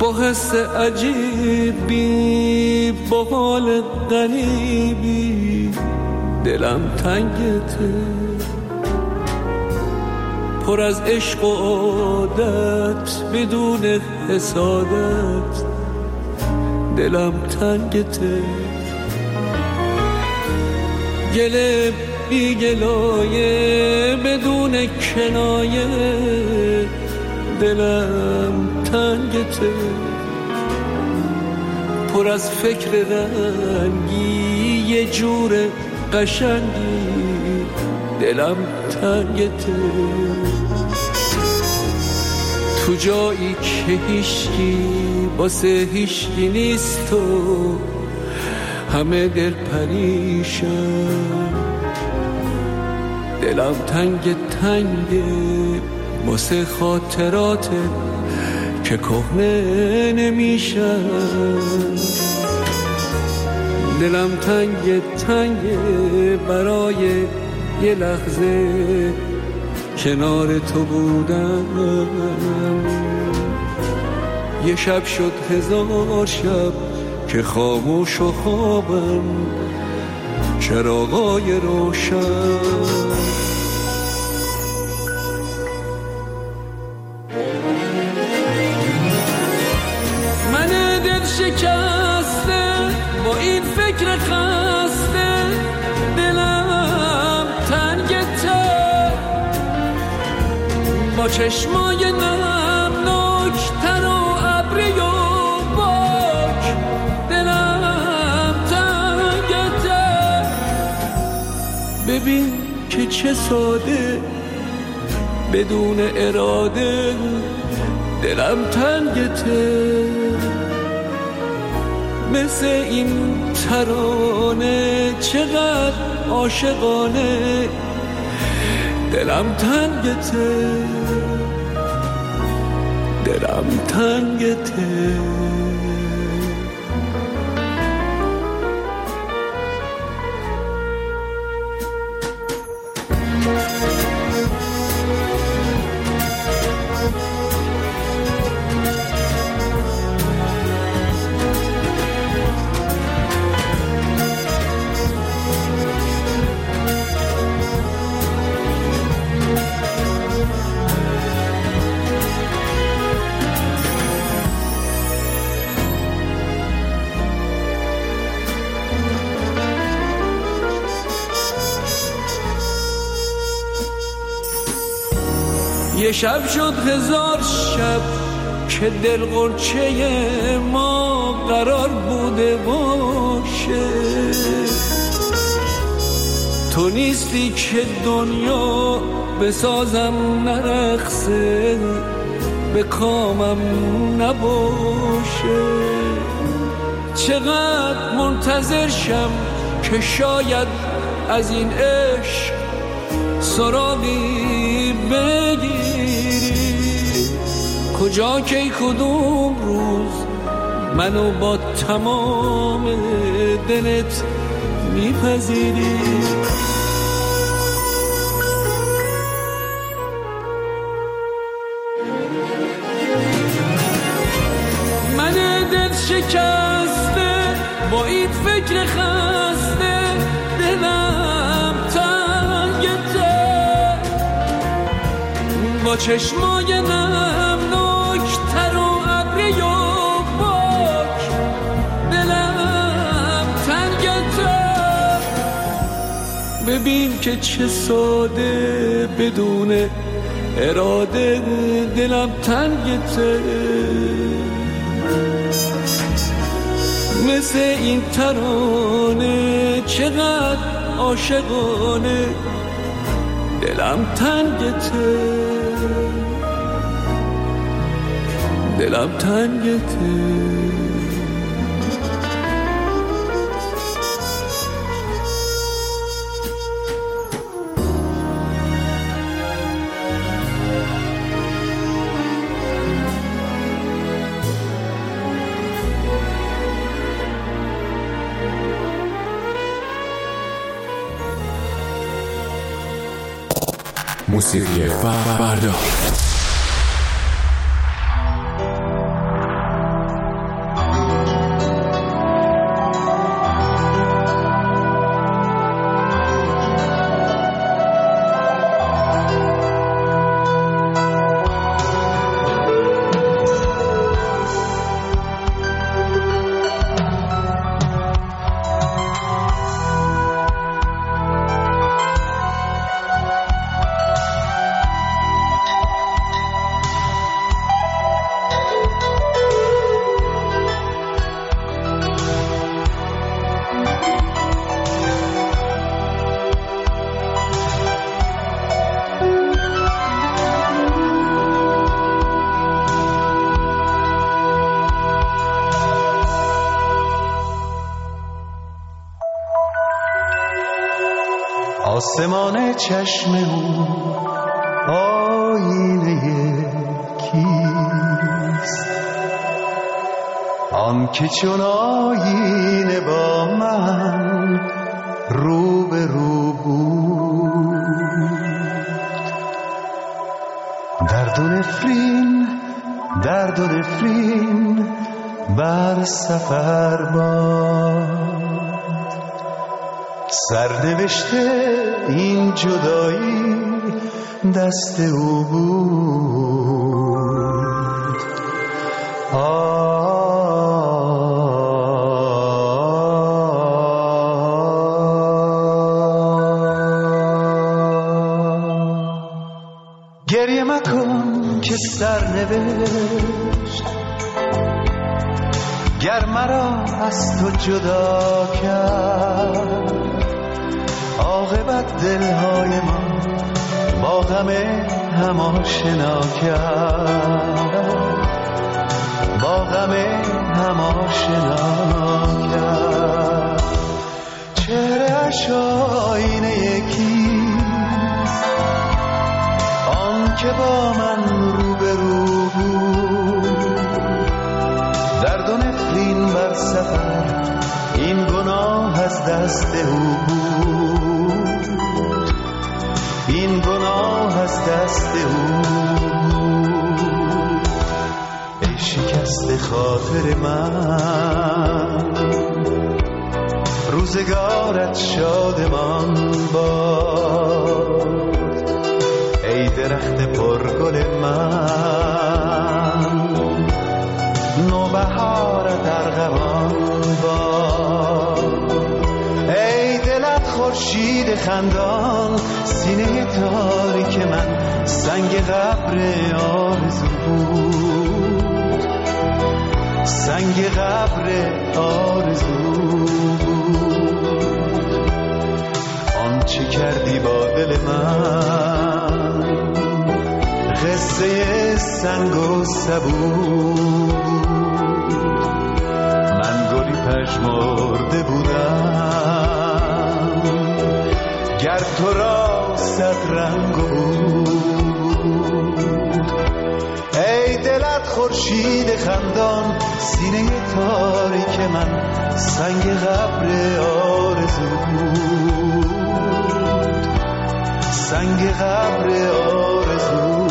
با حس عجیبی، با حال غریبی دلم تنگته، پر از عشق و عادت بدون حسادت دلم تنگته، گله بی گلایه بدون کنایه دلم تنگته، پر از فکر رنگی یه جور قشنگی دلم تنگته، تو جایی که هیچکی واسه هیچکی نیست و همه دل پریشان، دلم تنگ تنگه واسه خاطرات که کهنه نمیشن، دلم تنگ تنگه برای یه لحظه کنار تو بودم، یه شب شد 1000 شب که خاموش و خوابم چراغای روشن. من دل شکسته با این فکر خسته، دلم تنگته، با چشمای نمناک تر و ابری و باک دلم تنگته، ببین که چه ساده بدون اراده دلم تنگته، مثل این ترانه چقدر عاشقانه دلم تنگته، دلم تنگته. یه شب شد 1000 شب که دل غنچه ما قرار بوده باشه، تو نیستی که دنیا بسازم نرقصه به کامم نباشه، چقدر منتظر شم که شاید از این عشق سراغی بگیری، کجا کی کدوم روز منو با تمام دلت میپذیری. من دل شکسته با این فکر خسته، دلم تنگته، با چشمای نمناک تر و ابری و باک دلم تنگته، ببین که چه ساده بدون اراده دلم تنگته، مثل این ترانه چقدر عاشقانه دلم تنگته، دلم تنگته. موسیقی فردا. آسمان چشم او آینه کیست؟ آن که چون آینه با من رو به رو بود. درد و نفرین بر سفر باد، سرنوشته این جدایی دست او بود. گریه مکن که سرنوشت گر مرا از تو جدا کرد، عاقبت دلهای ما با غم هم آشنا کرد، با غم هم آشنا کرد. چهره‌اش آینه یکیست، آن که با من رو به رو بود. درد و نفرین بر سفر این گناه از دست او بود، این گناه از دست او بود. ای شکست خاطر من، روزگارت شادمان باد. ای درخت پرگل من، نوبهارت ارغوان باد. ای دلت خورشید خندان، سینه تاریک من سنگ قبر آرزو بود، سنگ قبر آرزو بود. آنچه کردی با دل من قصه سنگ و سبو. من گلی پژمرده بودم گر تو را صد رنگ بود. ای دلت خورشید خندان، سینه تاریک من سنگ قبر آرزو بود، سنگ قبر آرزو.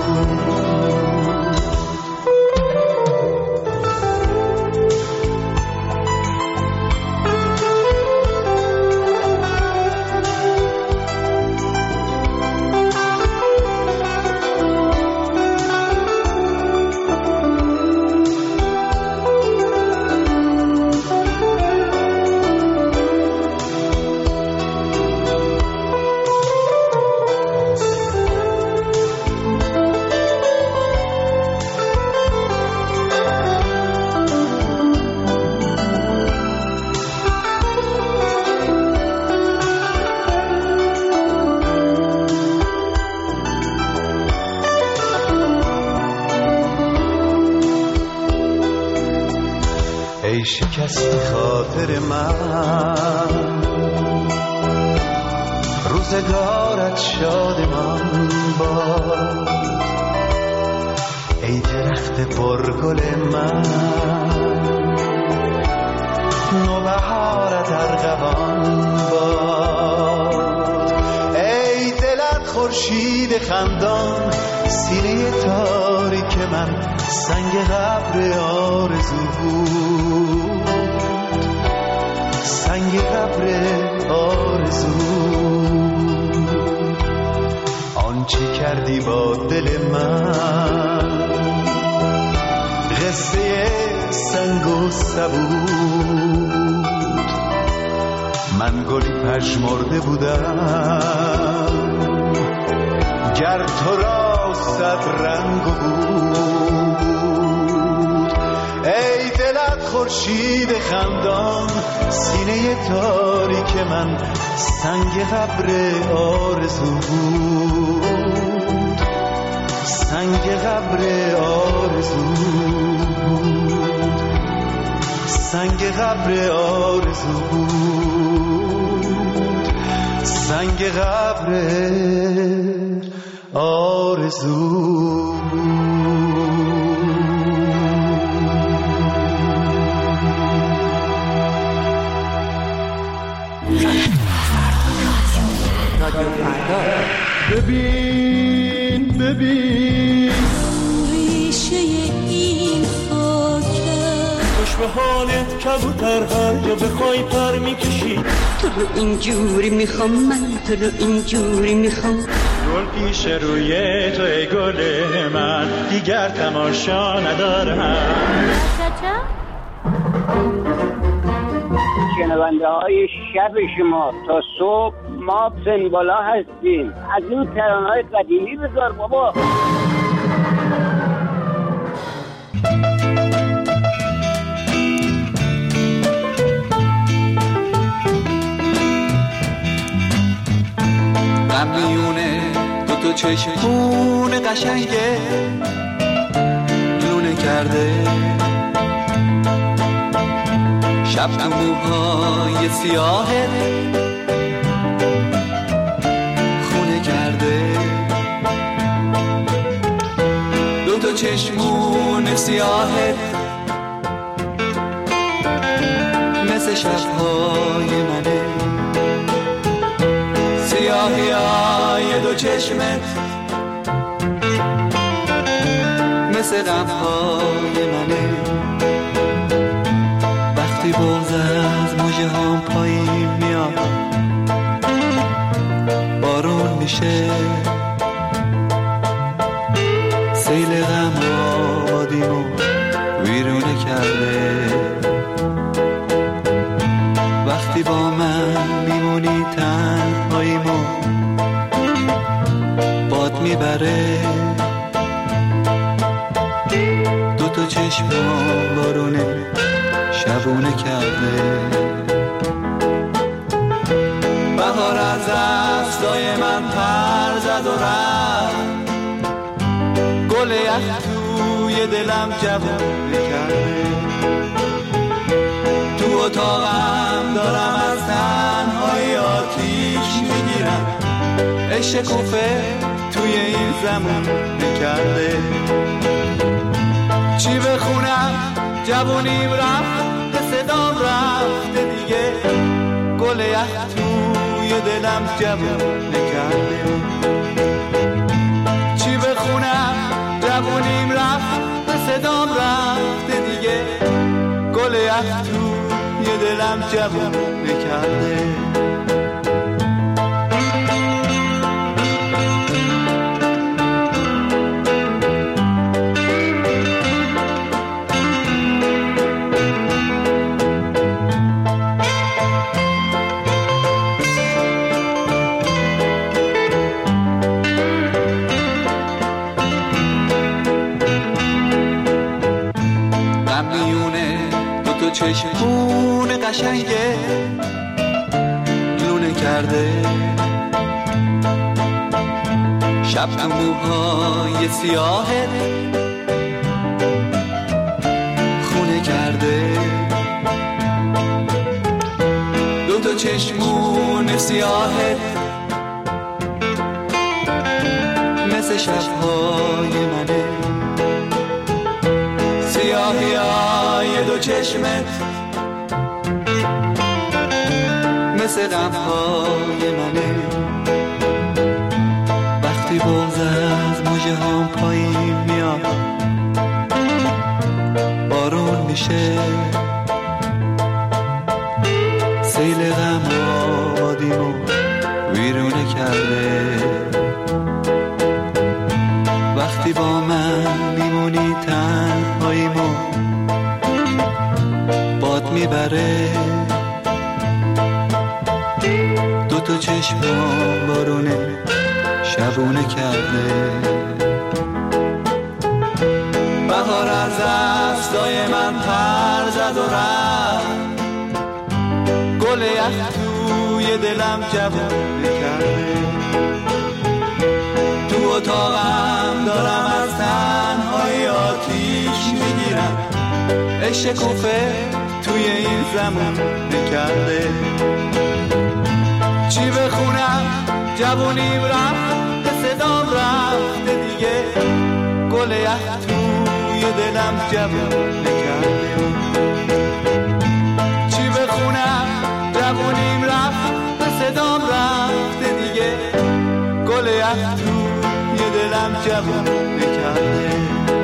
ای شکست خاطر من، روزگارت شادمان باد. ای درخت پرگل من، نوبهارت ارغوان باد. ای دلت خورشید خندان، سینه تاریک من سنگ قبر آرزو بود، سنگ قبر آرزو. آنچه کردی با دل من قصه سنگ و سبود. من گلی پژمرده بودم گر تو را صد رنگ بود. ای دلت خورشید خندان، سینه تاریک من سنگ قبر آرزو بود، سنگ قبر آرزو بود، سنگ قبر آرزو بود، سنگ قبر آرزو. ببین ببین ریشه این خاکه خوش به حالت کبوتر هر جا بخوای پر میکشی. تو رو اینجوری میخوام من، تو رو اینجوری میخوام. گل پیش روی تو ای گل من، دیگر تماشا ندارم. شنونده های شب شما تا صبح ما سنبالا هستیم. از این ترانه‌های قدیمی بذار بابا. غمیونه دو چشمون قشنگه لونه کرده، شب تو موهای سیاهه خونه کرده. دو چشمون سیاهه مثل شبهای منه، سیاهی های دو چشمت مثل غمهای منه. وقتی بغض از مژه هام پایین میاد بارون میشه، سیل غم آبادیمو ویرونه کرده. وقتی با من میمونی تنهاییمو باد میبره. دو چشمم بارونه شبونه کرده. بهار از دستای من پر زد و رفت، گل یخ توی دلم جوونه کرده. تو اتاقم دارم از تنهایی آتیش میگیرم، عشق کوفه توی این زمان نکرده. چی بخونم جوونیم رفت، صدام رفته دیگه، گل یخ توی دلم جوون نکرده. چی بخونم جوونیم رفت، صدام رفته دیگه، گل یخ توی دلم جوون نکرده. چشمون قشنگه لونه کرده، شب تو موهای سیاهت خونه کرده. دو چشمون سیاهت مثل شبهای منه، سیاهی های دو چشمت مثل غمهای منه. وقتی بغض از مژه هام پایین میاد بارون میشه، سیل غم آبادیمو ویرونه کرده. وقتی با من میمونی تنهاییمو باد میبره. دو چشمم بارونه شبونه کرده. بهار از دستای من پر زد و رفت، گل یخ توی دلم جوونه کرده. تو اتاقم دارم از تنهایی آتیش میگیرم، عشق کوفه توی این زمان نکرده. چی بخونم جوونیم رفت صدام رفته دیگه گل یخ توی دلم جوون کرده چی بخونم جوونیم رفت صدام رفته دیگه گل یخ توی دلم جوون کرده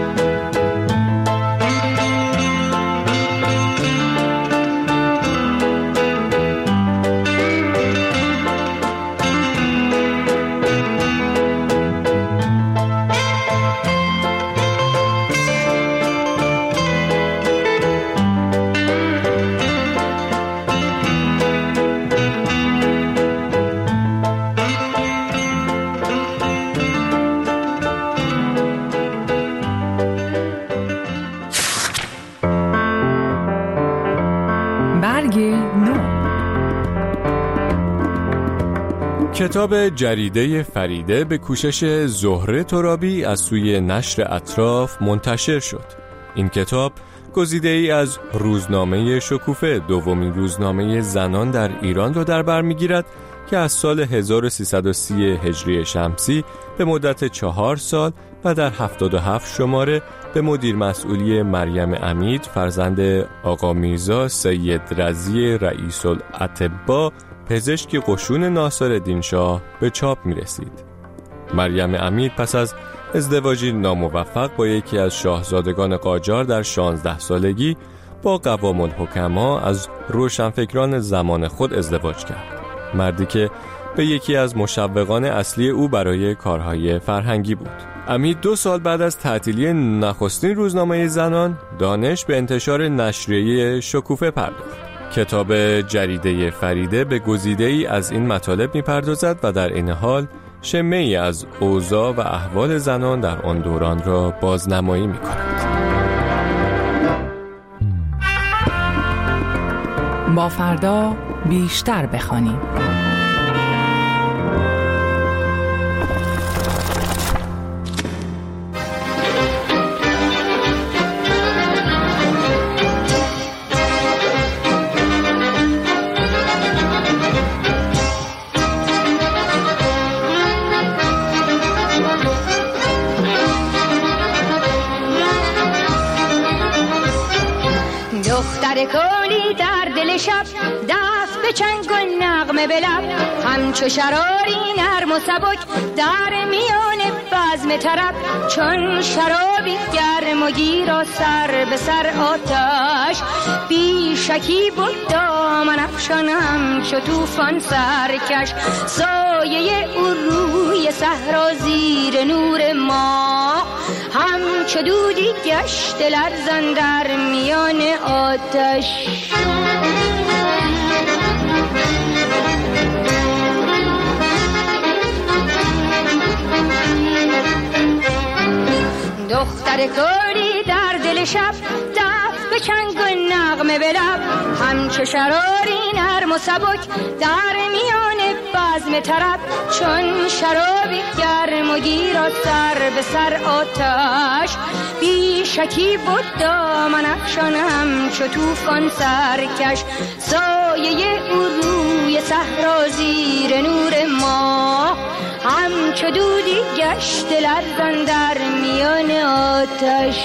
کتاب جریده فریده به کوشش زهره ترابی از سوی نشر اطراف منتشر شد. این کتاب گزیده‌ای از روزنامه شکوفه، دومین روزنامه زنان در ایران را در بر می‌گیرد که از سال 1330 هجری شمسی به مدت 4 سال و در 77 شماره به مدیر مسئولی مریم عمید فرزند آقا میرزا سید رضی رئیس الاطباء پزشک قشون ناصرالدین شاه به چاپ می رسید. مریم عمید پس از ازدواجی ناموفق با یکی از شاهزادگان قاجار در 16 سالگی با قوام الحکما از روشنفکران زمان خود ازدواج کرد. مردی که به یکی از مشوقان اصلی او برای کارهای فرهنگی بود. عمید 2 سال بعد از تعطیلی نخستین روزنامه زنان دانش به انتشار نشریه شکوفه پرداخت. کتاب جریده فریده به گزیده‌ای از این مطالب می‌پردازد و در این حال شمه‌ای از اوضاع و احوال زنان در آن دوران را بازنمایی می‌کند. با فردا بیشتر بخوانیم. دختر کولی در دل شب دست به چنگ و نغمه به لب همچو شراری نرم و سبک در میان بزم طرب چون شرابی گرم و گیر و سر به سر آتش بی شکی بود دامن افشان همچو طوفان سرکش سایه او روی صحرا زیر نور ماه همچو دودی گشت لرزان در میان آتش دختر کوری در دل شب دست به چنگ و نغمه به لب همچو شراری نرم و سبک در میان بزم طرب چون شرابی گرم و گیر و سر به سر آتش بی شکی بود دامن افشان همچو طوفان سرکش سایه او روی صحرا زیر نور ماه همچو دودی گشت لرزان در میان آتش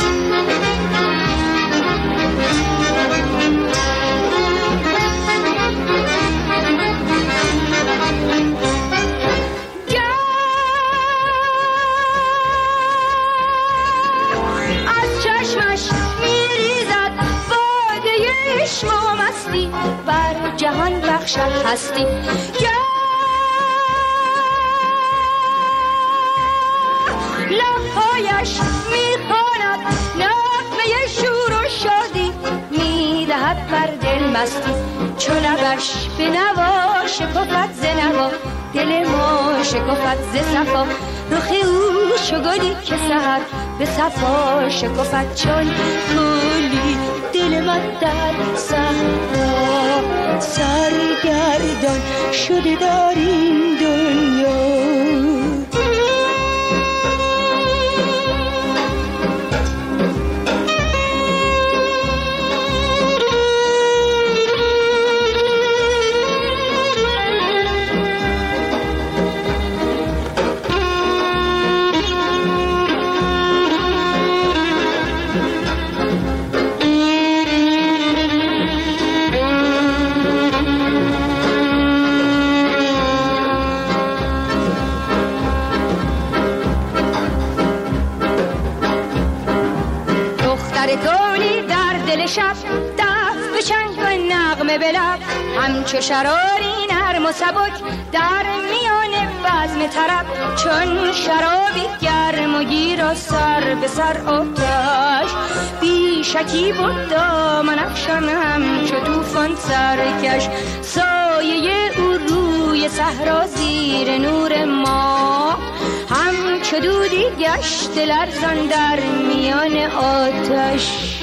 از چشمش میریزد باده عشق و مستی بر جهان بخشد هستی لبهایش میخواند نغمه شور و شادی میدهد بر دل مستی چو لبش به نوا شکفت ز نوا دل ما شکفت ز صفا رخ او چو گلی که سحر به صفا شکفت چون گلی دل من در صحرا سرگردان شده در این دنیا شب دف به چنگ و نغمه به لب همچو شراری نرم و سبک در میان بزم طرب چون شرابی گرم و گیر و سر به سر آتش بی شکی بود دامن افشان همچو طوفان سرکش سایه او روی صحرا زیر نور ما همچو دودی گشت لرزان در میان آتش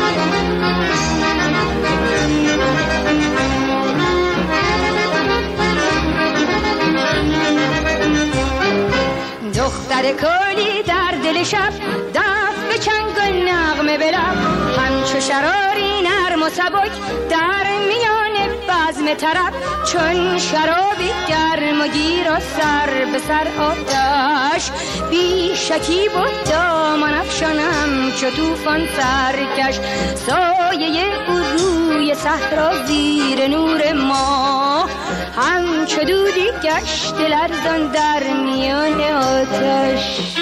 دختر کلی در دل شب دف به چنگ و نغمه به لب همچو شراری نرم و سبک در میان بزم طرب چون شرابی گرم و گیر و سر به سر آتش بی شکی بود دامن افشان همچو طوفان سرکش سایه او روی صحرا زیر نور ما همچو دودی گشت لرزان در میان آتش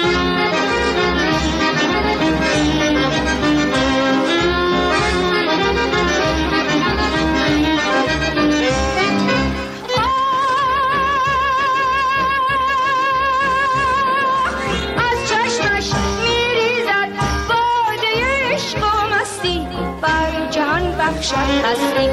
بخشد هستی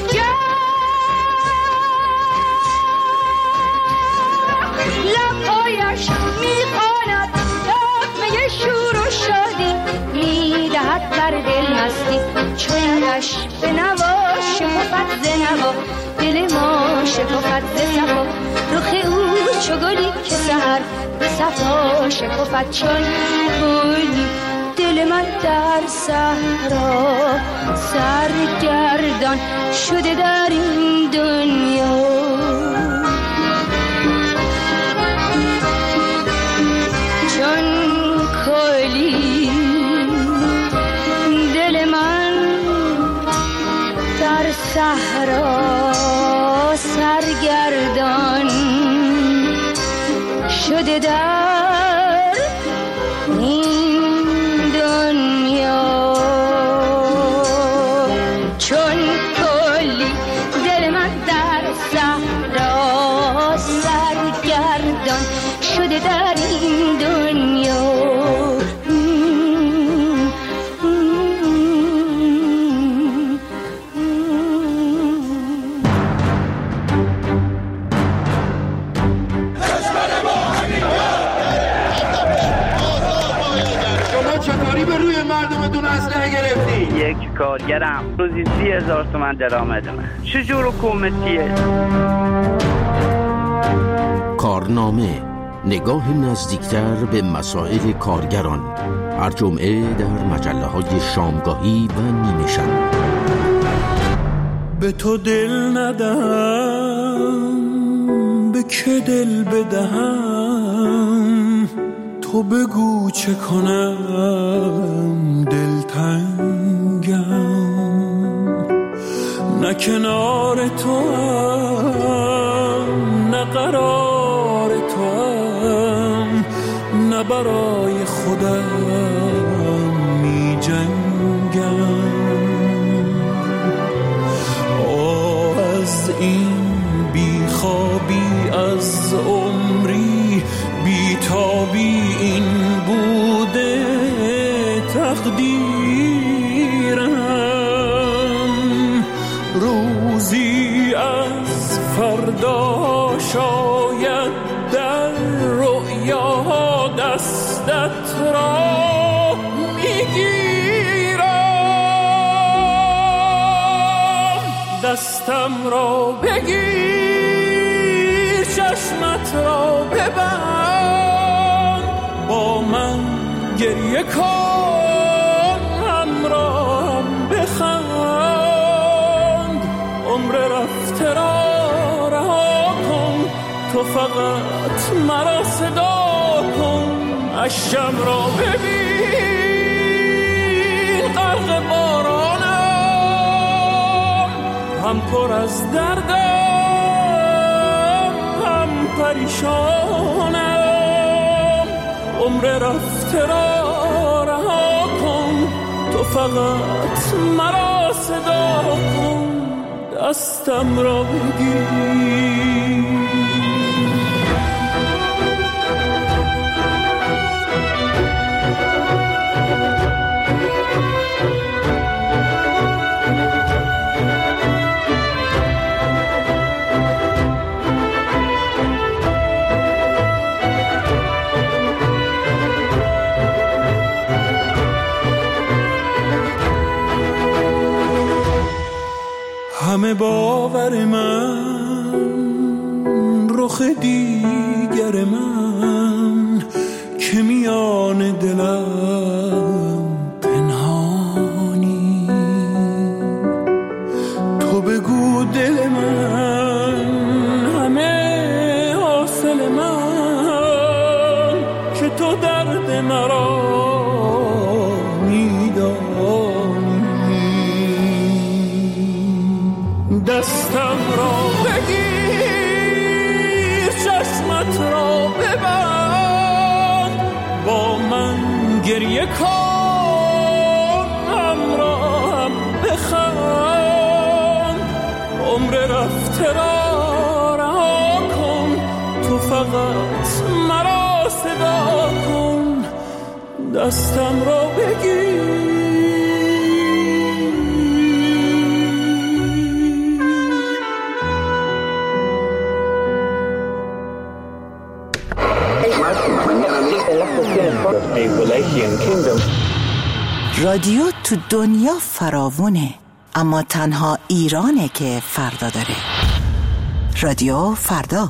لبهایش میخواند نغمه شور و شادی میدهد در دل مستی چونش به نوا شکفت ز نوا دل ما شکفت ز صفا رخ او چو گلی که سحر به صفا شکفت چون گلی دل من در صحرا سرگردان شده در این دنیا چون کلی دل من در صحرا سرگردان شده در این دنیا چون کلی دل من در صحرا سرگردان شده در این دنیا یک کارگرم روزی 30,000 تومان درآمد من چجور حکومتیه؟ کارنامه نگاه نزدیکتر به مسائل کارگران هر جمعه در مجله‌های شامگاهی و نیمه شب. به تو دل ندم به که دل بدهم تو بگو چه کنم دلتنگم نه کنار تو هم نه قرار تو هم نه برای خودم می جنگم از این بیخوابی از عمری بیتابی این بوده تقدیرم روزی از فردا شاید در رؤیا دستت را میگیرم دستم را بگیر چشمت را ببند با من گریه کن همراهم بخند عمر رفته را رها کن تو فقط مرا صدا کن اشکم را ببین غرق بارانم هم پر از دردم هم پریشانم عمر رفته را رها کن تو فقط مرا صدا کن، دستم را بگیر. همه باور من، رخ دیگر من که میان دلم پنهانی. تو بگو دل من، همه حاصل من، که تو درد مرا دستم را بگیر، چشمت را ببند، با من گریه کن، همراهم بخند. عمر رفته را رها کن، تو فقط مرا صدا کن، دستم را بگیر. رادیو تو دنیا فراوونه، اما تنها ایرانه که فردا داره. رادیو فردا.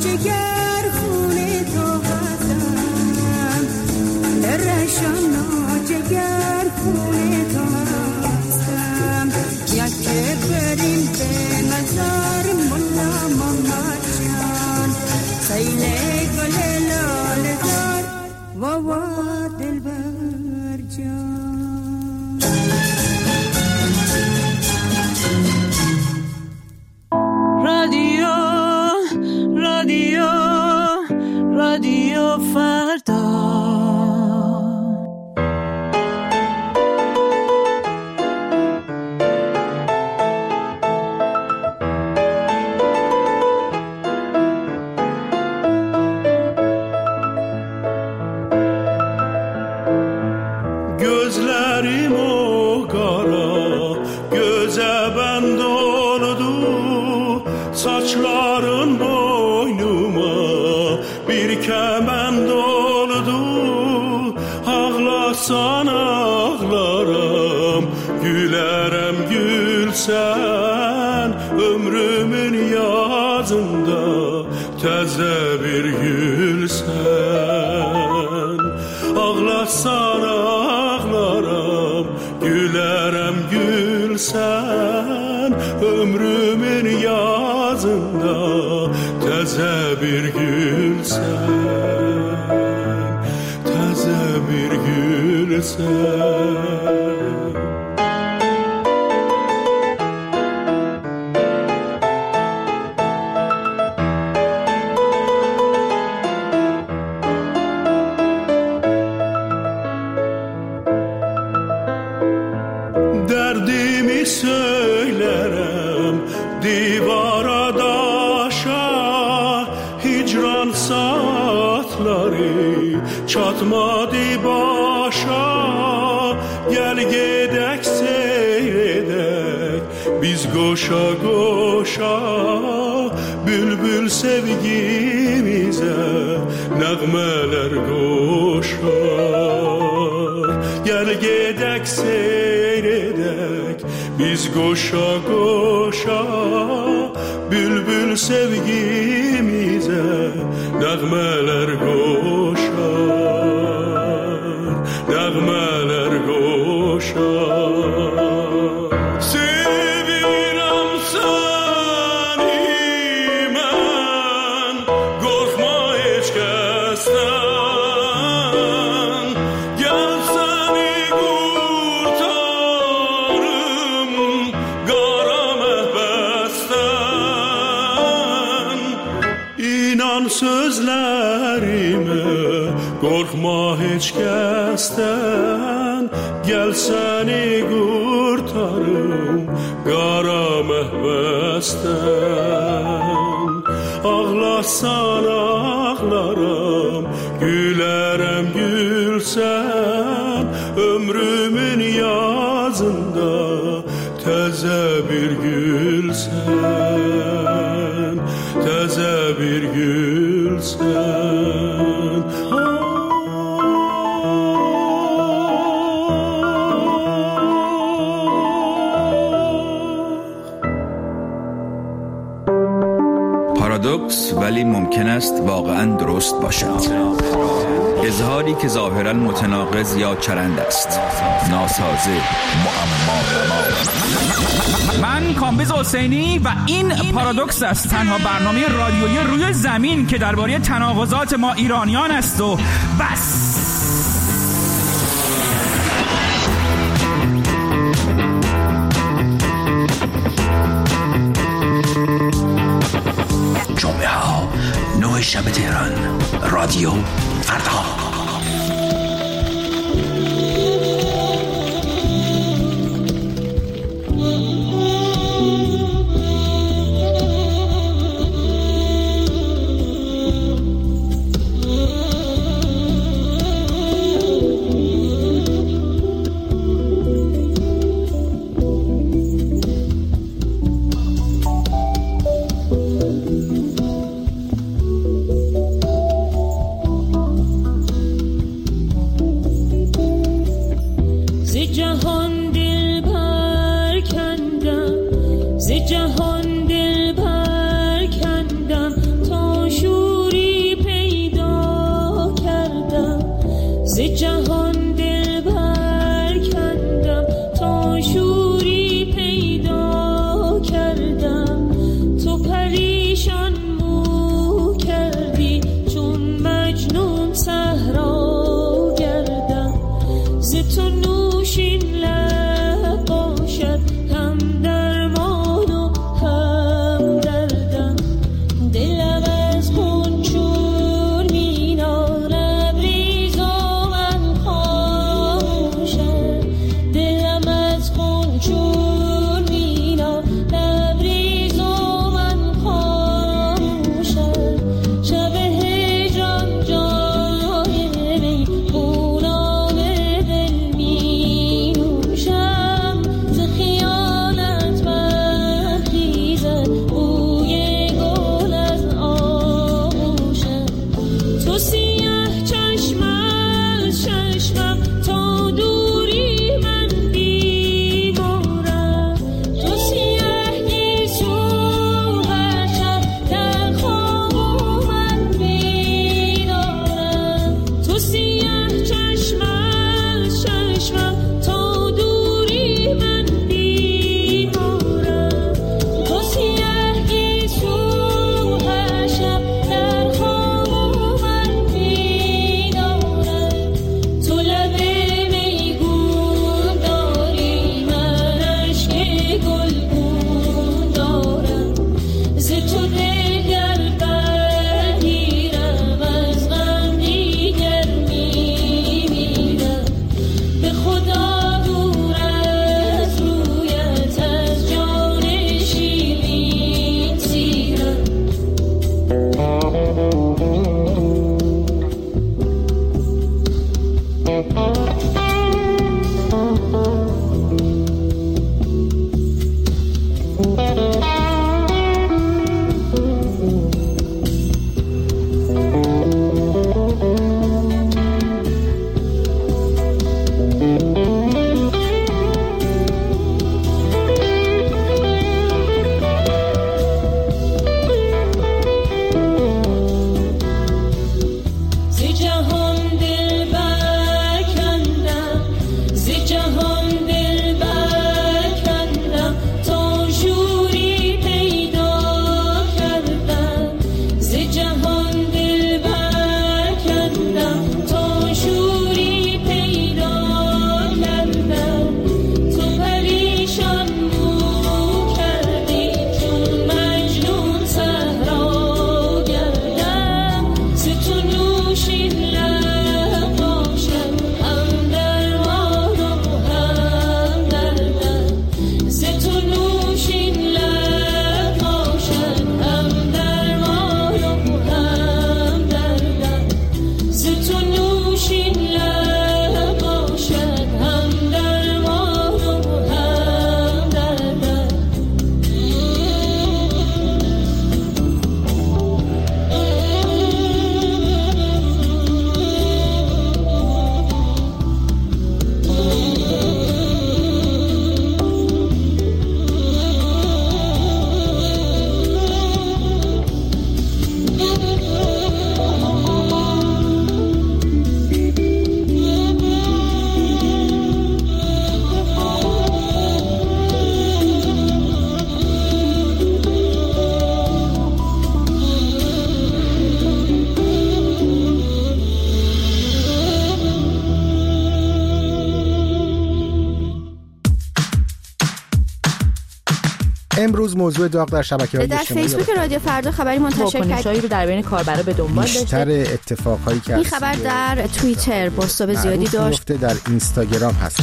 جگر خونه تو هستم درشم جگر خونه تو هستم یکی بریم به مزار ملا محمد جان سیل گل لال دار و دلبر جان. رادیو فردا. Gözlerim o kara, göze bend oldu, saçların boynuma bir kemend oldu. Ağlasan ağlarım, gülerem gülsen, ömrümün yazında teze bir gülsen. Ağlasan ağlarım, gülerem gülsen, ömrümün yazında teze bir gülsen, teze bir gülsen. Derdimi söylerim divara daşa, hicran saatleri çatmadı başa. Gel gedek seyredek biz koşa koşa, bülbül sevgimize nəğmələr qoşar. Gel gedek seyredek biz koşa koşa, bülbül sevgimize nəğmələr qoşar, nəğmələr qoşar. Sevirəm səni mən, qorxma heç kəsdən, gəl səni qurtarım qara məhbəsdən. İnan sözlərimə, qorxma heç kəsdən, gəl səni qurtarım qara məhbəsdən. Ağlasan ağlaram, gülərəm gülsən, ömrümün yazında təzə bir gülsən, təzə bir gülsən. پارادوکس ولی ممکن است واقعا درست باشد. اظهاری که ظاهرا متناقض یا چرند است، ناسازه، معما. من کامبیز حسینی و این پارادوکس است، تنها برنامه رادیویی روی زمین که درباره تناقضات ما ایرانیان است و بس. جمعه ها 9 شب تهران، رادیو فردا. جهان دل برکندم تا شو امروز موضوع داغ در شبکه‌های اجتماعی در فیسبوک رادیو فردا خبری منتشر واکنش‌هایی رو در بین کاربرا به دنبال داشته. بیشتر اتفاقایی که این خبر در توییتر بازتاب زیادی داشت. در اینستاگرام هست.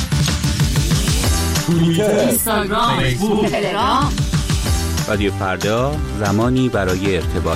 اینستاگرام، فیسبوک، تلگرام. رادیو فردا، زمانی برای ارتباط.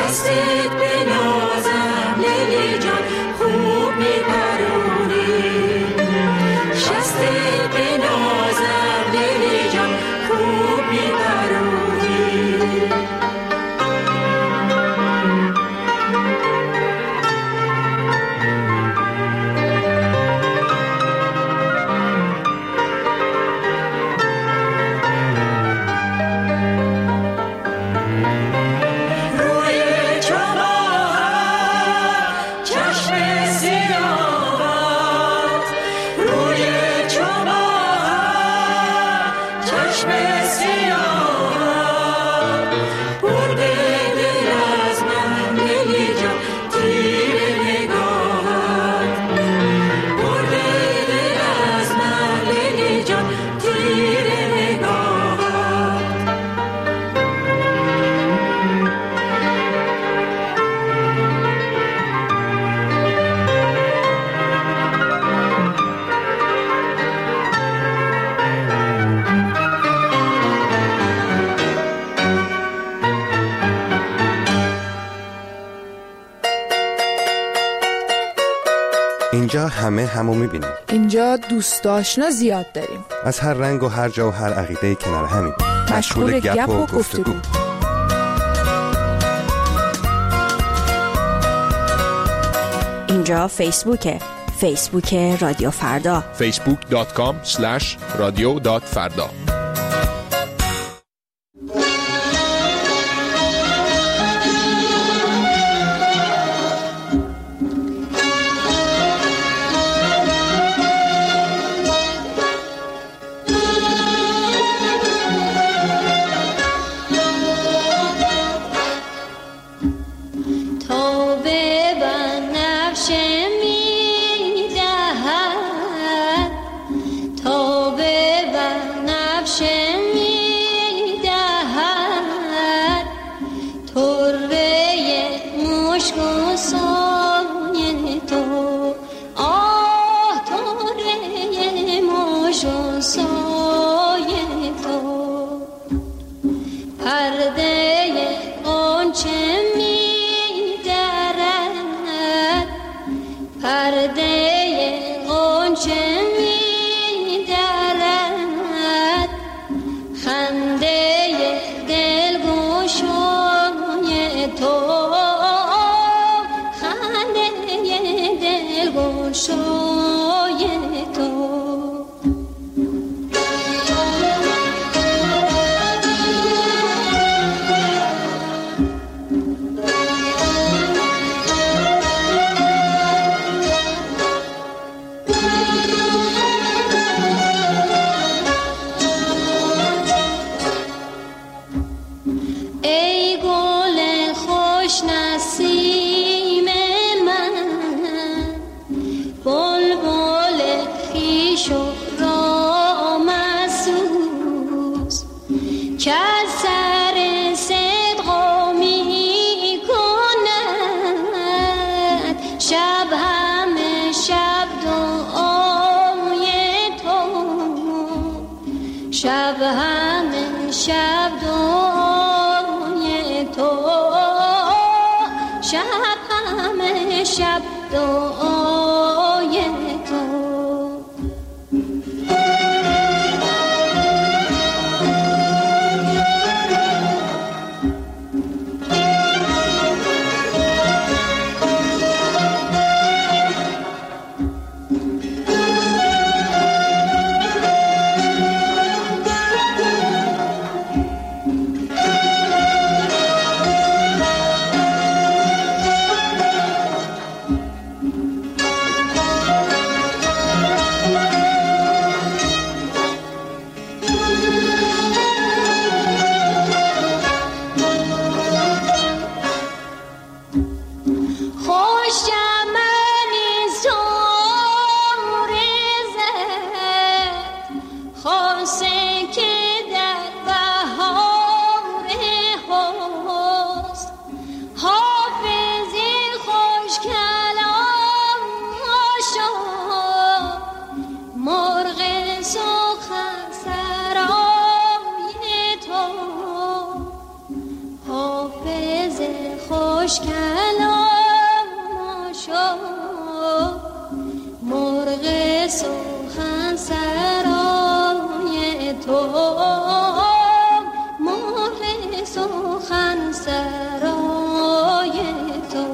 شستت بنازم لیلی جان خوب میپرونی شستت بنازم لیلی جان خوب میپرونی اینجا همه همو میبینیم. اینجا دوست آشنا زیاد داریم. از هر رنگ و هر جا و هر عقیده کنار همین. مشغول گپ و گفتگو. اینجا فیسبوکه. فیسبوک رادیو فردا. facebook.com/radio.farda. خوش کلام شو مرغ سخن سرای تو مرغ سخن سرای تو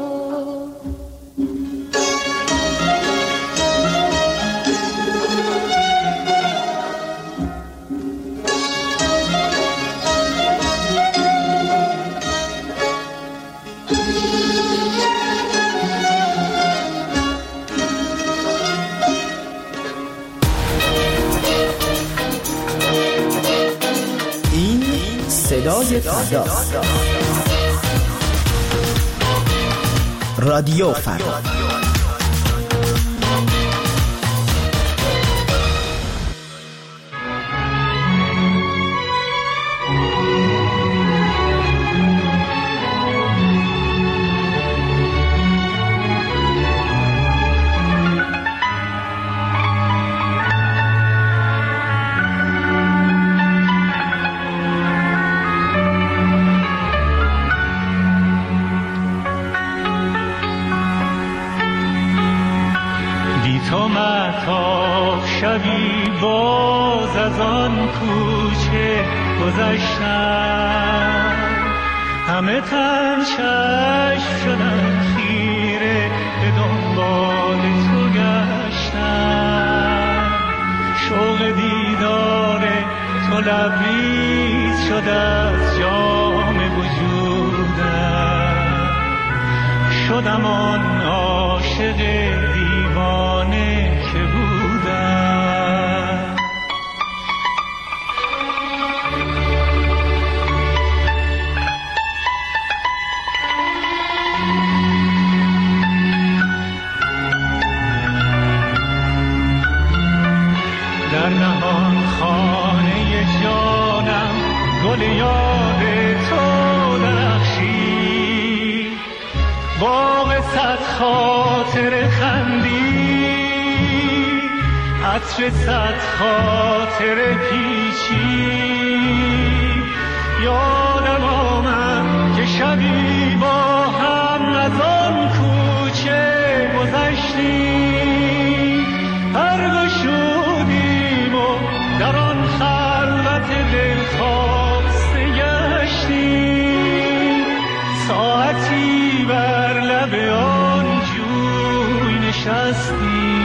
صدای فردا، رادیو فردا. شبی باز از آن کوچه گذشتم، همه تن چشم شدن خیره به دنبال تو گشتم. شوق دیدار تو لبریز شده از جام وجودم، شدم آن عاشق دیوانه که بودم. در نهان خانه جانم گل یاد تو درخشی، باغ صد خاطر خندی، عطر صد خاطر پیچی. یادم آمد که شبی با هم از آن کوچه گذشتیم، برگشودیم و در آن خلوت دلخواسته گشتیم. ساعتی بر لب آن جوی نشستیم،